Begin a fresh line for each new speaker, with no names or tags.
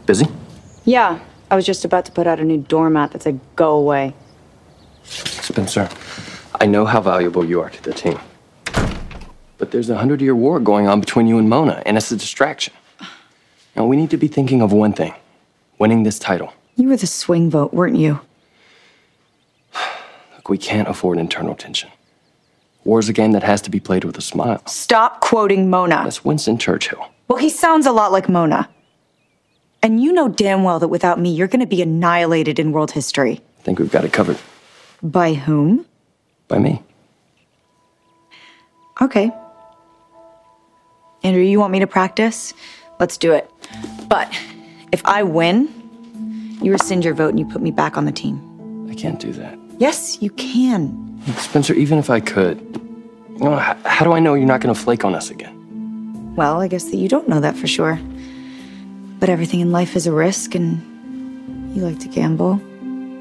Busy?
Yeah, I was just about to put out a new doormat that said, "Go away."
Spencer, I know how valuable you are to the team. But there's a 100-year war going on between you and Mona, and it's a distraction. Now, we need to be thinking of one thing, winning this title.
You were the swing vote, weren't you?
Look, we can't afford internal tension. War's a game that has to be played with a smile.
Stop quoting Mona.
That's Winston Churchill.
Well, he sounds a lot like Mona. And you know damn well that without me, you're gonna be annihilated in world history.
I think we've got it covered.
By whom?
By me.
Okay. Andrew, you want me to practice? Let's do it. But if I win, you rescind your vote and you put me back on the team.
I can't do that.
Yes, you can.
Spencer, even if I could, how do I know you're not going to flake on us again?
Well, I guess that you don't know that for sure. But everything in life is a risk, and you like to gamble.